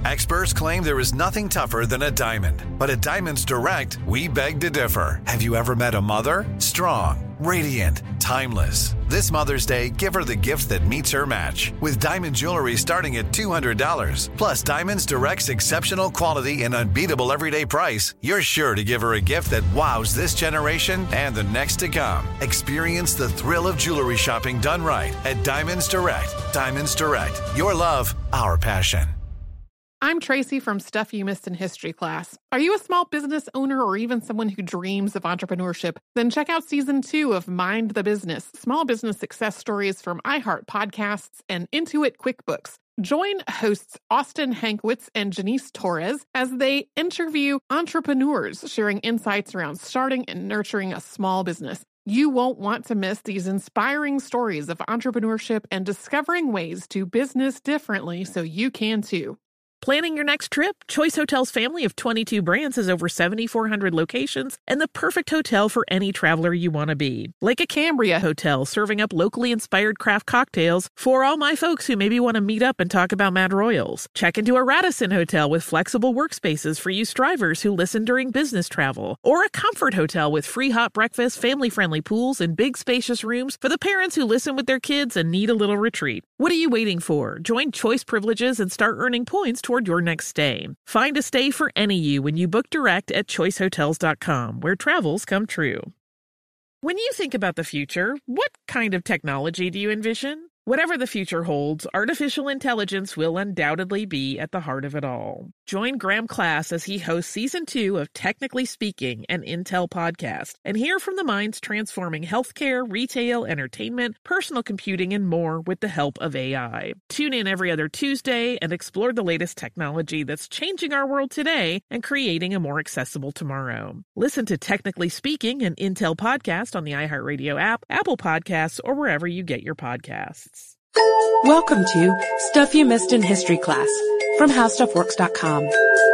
Experts claim there is nothing tougher than a diamond. But at Diamonds Direct, we beg to differ. Have you ever met a mother? Strong, radiant, timeless. This Mother's Day, give her the gift that meets her match. With diamond jewelry starting at $200. Plus Diamonds Direct's exceptional quality and unbeatable everyday price, you're sure to give her a gift that wows this generation and the next to come. Experience the thrill of jewelry shopping done right at Diamonds Direct. Diamonds Direct. Your love, our passion. I'm Tracy from Stuff You Missed in History class. Are you a small business owner or even someone who dreams of entrepreneurship? Then check out Season 2 of Mind the Business, Small Business Success Stories from iHeart Podcasts and Intuit QuickBooks. Join hosts Austin Hankwitz and Janice Torres as they interview entrepreneurs sharing insights around starting and nurturing a small business. You won't want to miss these inspiring stories of entrepreneurship and discovering ways to business differently so you can too. Planning your next trip? Choice Hotels' family of 22 brands has over 7,400 locations and the perfect hotel for any traveler you want to be. Like a Cambria Hotel, serving up locally inspired craft cocktails for all my folks who maybe want to meet up and talk about Mad Royals. Check into a Radisson Hotel with flexible workspaces for you strivers who listen during business travel. Or a Comfort Hotel with free hot breakfast, family-friendly pools, and big spacious rooms for the parents who listen with their kids and need a little retreat. What are you waiting for? Join Choice Privileges and start earning points toward your next stay. Find a stay for any you when you book direct at choicehotels.com, where travels come true. When you think about the future, what kind of technology do you envision? Whatever the future holds, artificial intelligence will undoubtedly be at the heart of it all. Join Graham Class as he hosts Season 2 of Technically Speaking, an Intel podcast, and hear from the minds transforming healthcare, retail, entertainment, personal computing, and more with the help of AI. Tune in every other Tuesday and explore the latest technology that's changing our world today and creating a more accessible tomorrow. Listen to Technically Speaking, an Intel podcast on the iHeartRadio app, Apple Podcasts, or wherever you get your podcasts. Welcome to Stuff You Missed in History class from HowStuffWorks.com.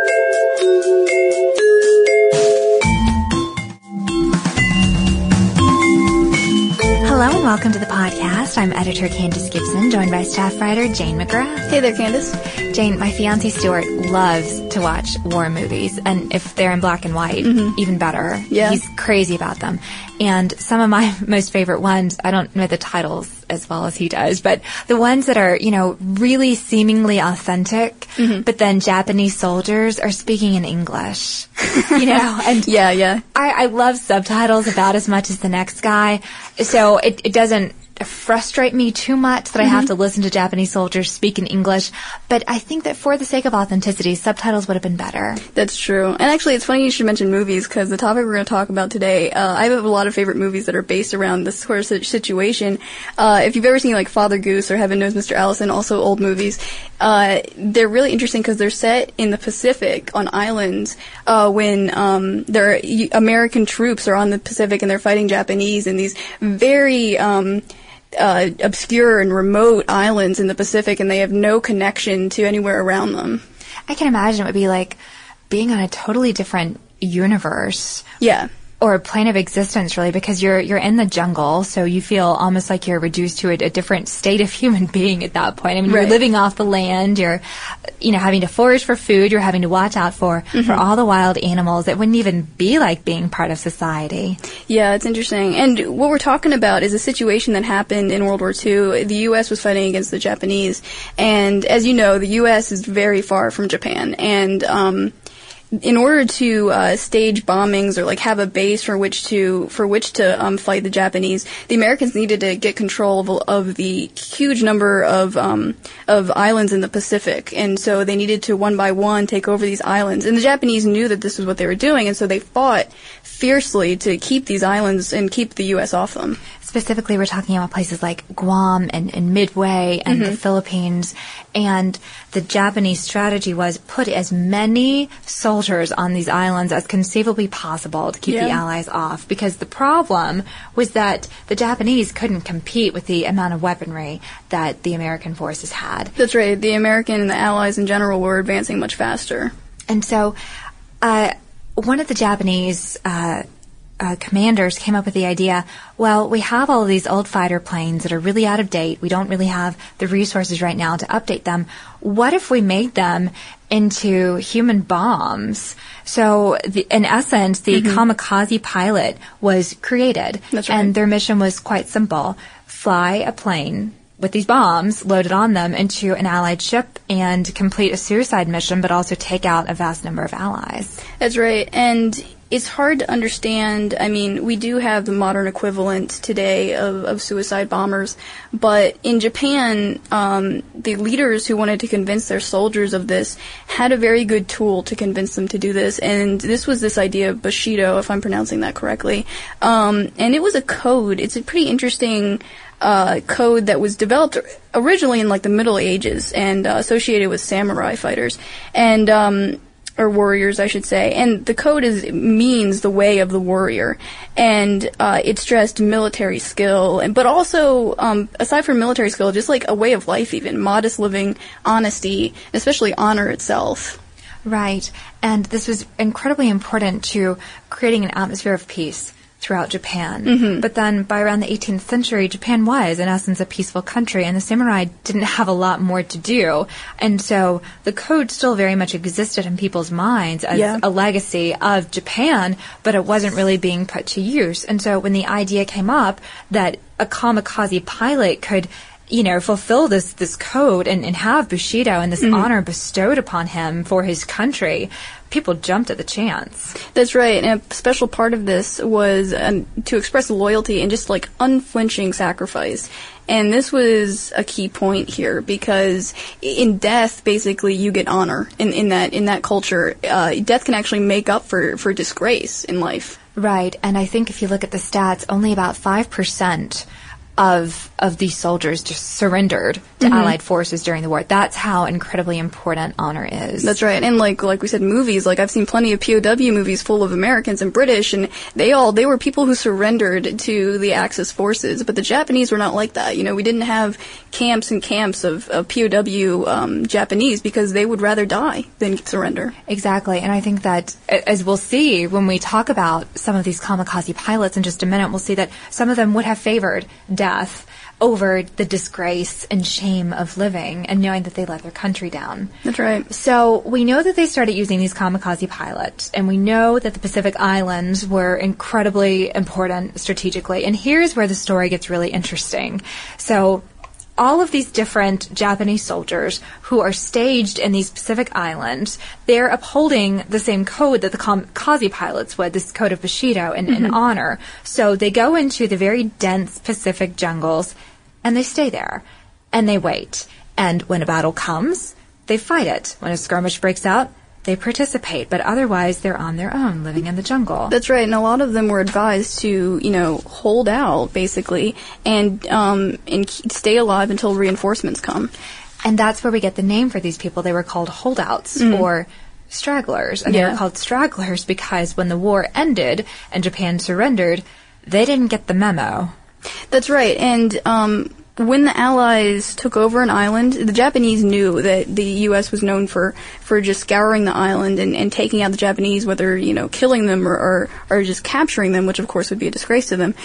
Hello and welcome to the podcast. I'm editor Candace Gibson, joined by staff writer Jane McGrath. Hey there, Candace. Jane, my fiancé Stuart loves to watch war movies, and if they're in black and white, even better. Yeah. He's crazy about them. And some of my most favorite ones, I don't know the titles as well as he does, but the ones that are, really seemingly authentic, but then Japanese soldiers are speaking in English, and Yeah. I love subtitles about as much as the next guy, so it doesn't frustrate me too much that I have to listen to Japanese soldiers speak in English, but I think that for the sake of authenticity, subtitles would have been better. That's true. And actually, it's funny you should mention movies, because the topic we're going to talk about today, I have a lot of favorite movies that are based around this sort of situation. If you've ever seen, like, Father Goose or Heaven Knows Mr. Allison, also old movies, they're really interesting because they're set in the Pacific on islands when American troops are on the Pacific and they're fighting Japanese in these very obscure and remote islands in the Pacific, and they have no connection to anywhere around them. I can imagine it would be like being on a totally different universe. Yeah. Or a plane of existence, really, because you're in the jungle, so you feel almost like you're reduced to a different state of human being at that point. I mean, Right. You're living off the land, you're, having to forage for food, you're having to watch out for all the wild animals. It wouldn't even be like being part of society. Yeah, it's interesting. And what we're talking about is a situation that happened in World War II. The U.S. was fighting against the Japanese, and as you know, the U.S. is very far from Japan, and in order to stage bombings or like have a base for which to fight the Japanese, the Americans needed to get control of the huge number of islands in the Pacific, and so they needed to one by one take over these islands. And the Japanese knew that this was what they were doing, and so they fought fiercely to keep these islands and keep the U.S. off them. Specifically, we're talking about places like Guam and Midway and the Philippines. And the Japanese strategy was put as many soldiers on these islands as conceivably possible to keep the Allies off. Because the problem was that the Japanese couldn't compete with the amount of weaponry that the American forces had. That's right. The American and the Allies in general were advancing much faster. And so one of the Japanese commanders came up with the idea, well, we have all of these old fighter planes that are really out of date. We don't really have the resources right now to update them. What if we made them into human bombs? So, in essence, the kamikaze pilot was created. That's right. And their mission was quite simple. Fly a plane with these bombs loaded on them into an Allied ship and complete a suicide mission, but also take out a vast number of allies. That's right. And it's hard to understand. I mean, we do have the modern equivalent today of suicide bombers, but in Japan, the leaders who wanted to convince their soldiers of this had a very good tool to convince them to do this, and this was this idea of Bushido, if I'm pronouncing that correctly. And it was a code. It's a pretty interesting code that was developed originally in like the Middle Ages and associated with samurai fighters and or warriors, I should say. And the code means the way of the warrior, and it stressed military skill, but also aside from military skill, just like a way of life, even modest living, honesty, especially honor itself. Right, and this was incredibly important to creating an atmosphere of peace throughout Japan. But then by around the 18th century, Japan was, in essence, a peaceful country, and the samurai didn't have a lot more to do. And so the code still very much existed in people's minds as a legacy of Japan, but it wasn't really being put to use. And so when the idea came up that a kamikaze pilot could fulfill this code and have Bushido and this honor bestowed upon him for his country, people jumped at the chance. That's right. And a special part of this was to express loyalty and just like unflinching sacrifice. And this was a key point here because in death, basically, you get honor in that culture. Death can actually make up for disgrace in life. Right. And I think if you look at the stats, only about 5% of these soldiers just surrendered to Allied forces during the war. That's how incredibly important honor is. That's right. And like we said, movies, like I've seen plenty of POW movies full of Americans and British, and they were people who surrendered to the Axis forces. But the Japanese were not like that. We didn't have camps and camps of POW Japanese because they would rather die than surrender. Exactly. And I think that, as we'll see when we talk about some of these kamikaze pilots in just a minute, we'll see that some of them would have favored death over the disgrace and shame of living and knowing that they let their country down. That's right. So we know that they started using these kamikaze pilots, and we know that the Pacific Islands were incredibly important strategically. And here's where the story gets really interesting. So all of these different Japanese soldiers who are staged in these Pacific Islands, they're upholding the same code that the kamikaze pilots would, this code of Bushido in honor. So they go into the very dense Pacific jungles, and they stay there, and they wait. And when a battle comes, they fight it. When a skirmish breaks out, they participate, but otherwise they're on their own, living in the jungle. That's right, and a lot of them were advised to, hold out, basically, and stay alive until reinforcements come. And that's where we get the name for these people. They were called holdouts, or stragglers. And they were called stragglers because when the war ended and Japan surrendered, they didn't get the memo. That's right, and when the Allies took over an island, the Japanese knew that the U.S. was known for just scouring the island and taking out the Japanese, whether, killing them or just capturing them, which of course would be a disgrace to them.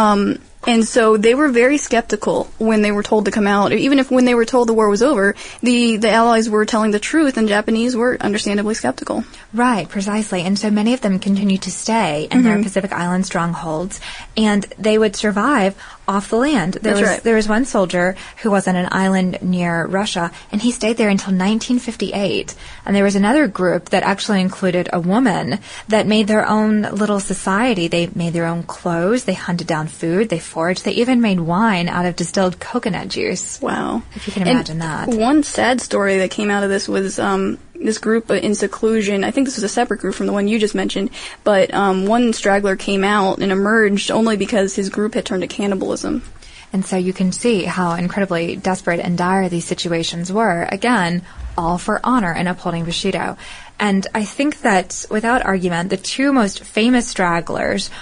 And so they were very skeptical when they were told to come out. Even if when they were told the war was over, the Allies were telling the truth and Japanese were understandably skeptical. Right, precisely. And so many of them continued to stay in their Pacific Island strongholds, and they would survive off the land. There was one soldier who was on an island near Russia, and he stayed there until 1958. And there was another group that actually included a woman that made their own little society. They made their own clothes, they hunted down food, they foraged, they even made wine out of distilled coconut juice. Wow. If you can imagine that. One sad story that came out of this was this group in seclusion. I think this was a separate group from the one you just mentioned, but one straggler came out and emerged only because his group had turned to cannibalism. And so you can see how incredibly desperate and dire these situations were. Again, all for honor and upholding Bushido. And I think that, without argument, the two most famous stragglers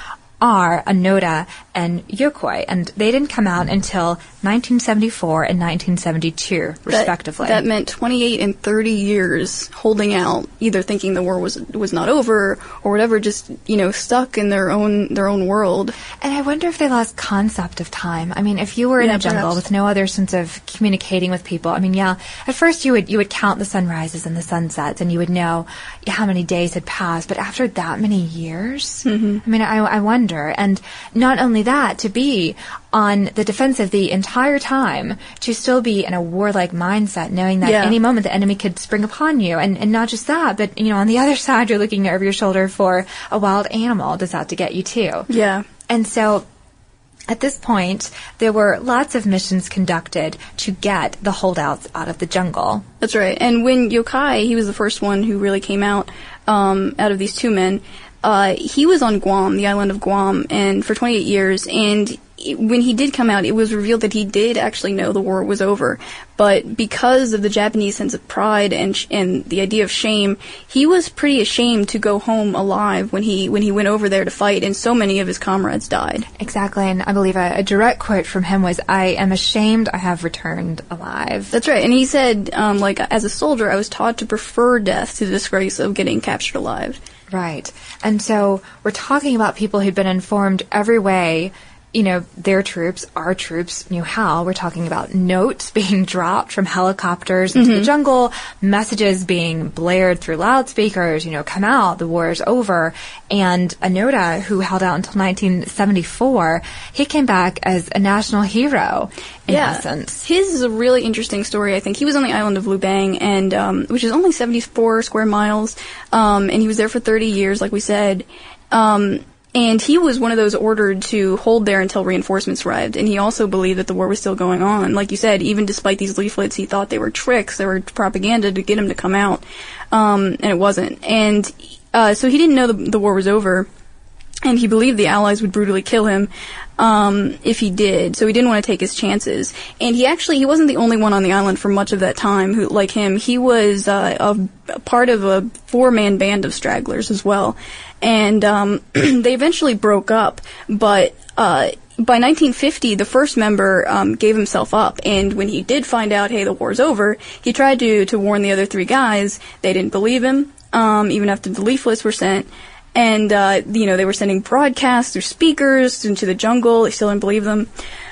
are Onoda and Yokoi, and they didn't come out until 1974 and 1972, respectively. That meant 28 and 30 years holding out, either thinking the war was not over or whatever, just, stuck in their own world. And I wonder if they lost concept of time. I mean, if you were in a jungle perhaps. with no other sense of communicating with people, I mean, yeah, at first you would count the sunrises and the sunsets, and you would know how many days had passed, but after that many years, I mean, I wonder. And not only that, to be on the defensive the entire time, to still be in a warlike mindset, knowing that any moment the enemy could spring upon you. And not just that, but, on the other side, you're looking over your shoulder for a wild animal that's out to get you too. Yeah. And so at this point, there were lots of missions conducted to get the holdouts out of the jungle. That's right. And when Yokai, he was the first one who really came out of these two men, he was on Guam, the island of Guam, and for 28 years, and when he did come out, it was revealed that he did actually know the war was over. But because of the Japanese sense of pride and the idea of shame, he was pretty ashamed to go home alive when he went over there to fight, and so many of his comrades died. Exactly, and I believe a direct quote from him was, "I am ashamed I have returned alive." That's right, and he said, as a soldier, I was taught to prefer death to the disgrace of getting captured alive. Right, and so we're talking about people who'd been informed every way. Their troops, our troops knew how. We're talking about notes being dropped from helicopters into the jungle, messages being blared through loudspeakers, come out, the war is over. And Onoda, who held out until 1974, he came back as a national hero, in essence. His is a really interesting story, I think. He was on the island of Lubang, and which is only 74 square miles, and he was there for 30 years, like we said. And he was one of those ordered to hold there until reinforcements arrived. And he also believed that the war was still going on. Like you said, even despite these leaflets, he thought they were tricks, they were propaganda to get him to come out. And it wasn't. And so he didn't know the war was over. And he believed the Allies would brutally kill him if he did. So he didn't want to take his chances. And he wasn't the only one on the island for much of that time who, like him, he was a part of a 4-man band of stragglers as well. And they eventually broke up, but by 1950, the first member gave himself up, and when he did find out, hey, the war's over, he tried to warn the other 3 guys. They didn't believe him, even after the leaflets were sent. And, they were sending broadcasts through speakers into the jungle. They still didn't believe them.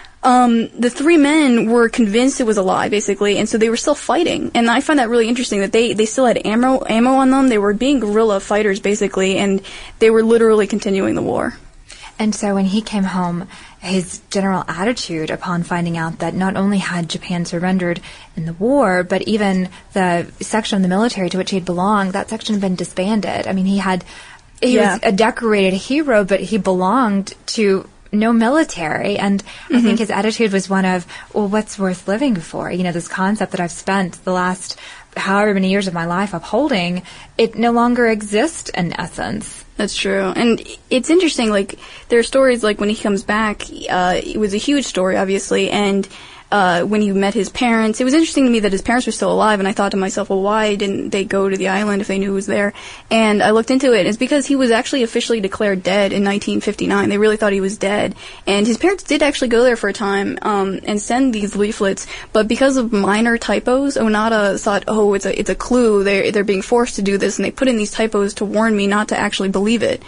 The 3 men were convinced it was a lie, basically, and so they were still fighting. And I find that really interesting that they still had ammo on them. They were being guerrilla fighters, basically, and they were literally continuing the war. And so when he came home, his general attitude upon finding out that not only had Japan surrendered in the war, but even the section of the military to which he had belonged, that section had been disbanded. I mean, he was a decorated hero, but he belonged to no military, and I think his attitude was one of, well, what's worth living for? This concept that I've spent the last however many years of my life upholding, it no longer exists in essence. That's true. And it's interesting, there are stories when he comes back, it was a huge story, obviously, and when he met his parents, it was interesting to me that his parents were still alive, and I thought to myself, well, why didn't they go to the island if they knew he was there? And I looked into it. It's because he was actually officially declared dead in 1959. They really thought he was dead. And his parents did actually go there for a time and send these leaflets, but because of minor typos, Onoda thought, oh, it's a clue. They're being forced to do this, and they put in these typos to warn me not to actually believe it.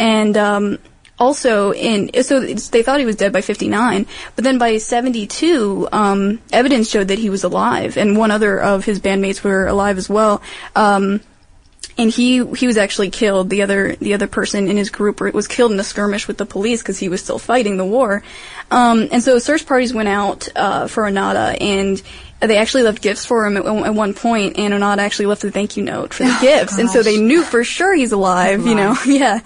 And also, so they thought he was dead by 59, but then by 72, evidence showed that he was alive, and one other of his bandmates were alive as well. And he was actually killed. The other person in his group was killed in a skirmish with the police because he was still fighting the war. And so search parties went out for Onoda, and they actually left gifts for him at one point, and Onoda actually left a thank you note for the gifts, gosh. And so they knew for sure he's alive. Yeah.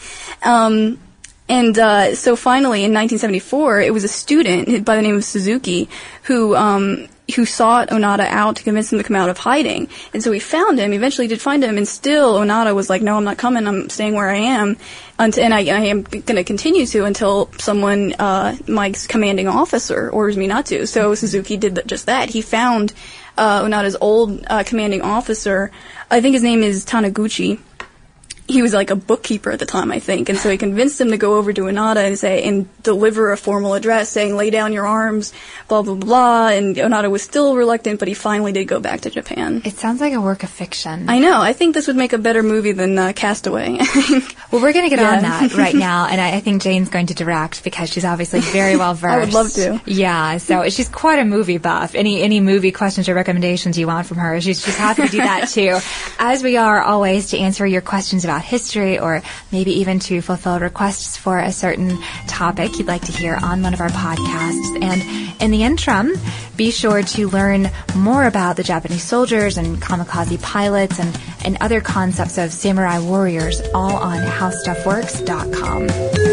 And so finally, in 1974, it was a student by the name of Suzuki who sought Onoda out to convince him to come out of hiding. And so he found him, eventually did find him, and still Onoda was like, no, I'm not coming, I'm staying where I am. And I am going to continue to until someone, my commanding officer, orders me not to. So Suzuki did just that. He found Onoda's old commanding officer. I think his name is Taniguchi. he was like a bookkeeper at the time, I think, and so he convinced him to go over to Onoda and deliver a formal address saying, lay down your arms, blah, blah, blah, and Onoda was still reluctant, but he finally did go back to Japan. It sounds like a work of fiction. I know. I think this would make a better movie than Castaway. Well, we're going to get on that right now, and I think Jane's going to direct because she's obviously very well versed. I would love to. Yeah, so she's quite a movie buff. Any movie questions or recommendations you want from her, she's happy to do that too. As we are always to answer your questions about history or maybe even to fulfill requests for a certain topic you'd like to hear on one of our podcasts. And in the interim, be sure to learn more about the Japanese soldiers and kamikaze pilots and other concepts of samurai warriors all on HowStuffWorks.com.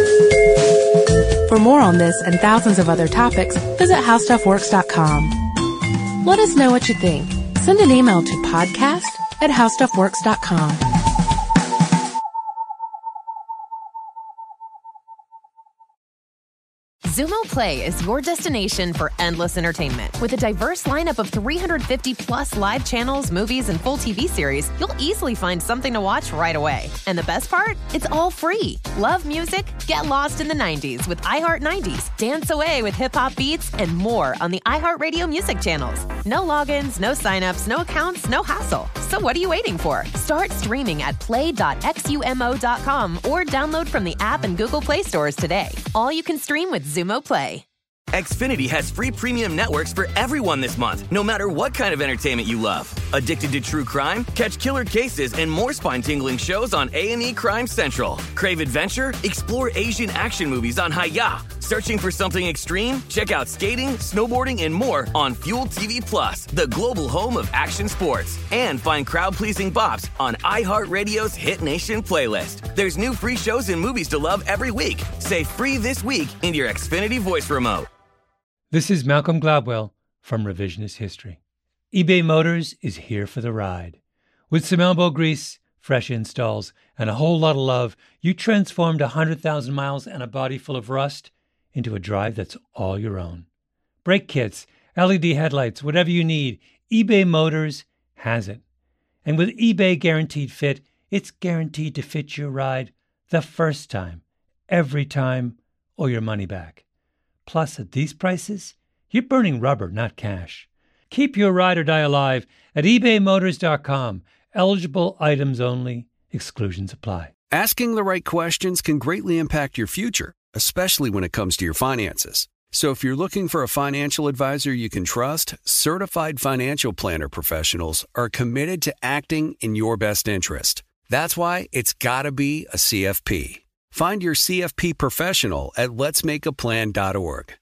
For more on this and thousands of other topics, visit HowStuffWorks.com. Let us know what you think. Send an email to podcast@HowStuffWorks.com. Xumo Play is your destination for endless entertainment. With a diverse lineup of 350-plus live channels, movies, and full TV series, you'll easily find something to watch right away. And the best part? It's all free. Love music? Get lost in the 90s with iHeart 90s, dance away with hip-hop beats, and more on the iHeartRadio music channels. No logins, no signups, no accounts, no hassle. So what are you waiting for? Start streaming at play.xumo.com or download from the app and Google Play stores today. All you can stream with Xumo Play. Xfinity has free premium networks for everyone this month, no matter what kind of entertainment you love. Addicted to true crime? Catch killer cases and more spine-tingling shows on A&E Crime Central. Crave adventure? Explore Asian action movies on Hi-Ya. Searching for something extreme? Check out skating, snowboarding, and more on Fuel TV Plus, the global home of action sports. And find crowd-pleasing bops on iHeartRadio's Hit Nation playlist. There's new free shows and movies to love every week. Say free this week in your Xfinity voice remote. This is Malcolm Gladwell from Revisionist History. eBay Motors is here for the ride. With some elbow grease, fresh installs, and a whole lot of love, you transformed 100,000 miles and a body full of rust into a drive that's all your own. Brake kits, LED headlights, whatever you need, eBay Motors has it. And with eBay Guaranteed Fit, it's guaranteed to fit your ride the first time, every time, or your money back. Plus, at these prices, you're burning rubber, not cash. Keep your ride or die alive at ebaymotors.com. Eligible items only. Exclusions apply. Asking the right questions can greatly impact your future, especially when it comes to your finances. So if you're looking for a financial advisor you can trust, certified financial planner professionals are committed to acting in your best interest. That's why it's got to be a CFP. Find your CFP professional at letsmakeaplan.org.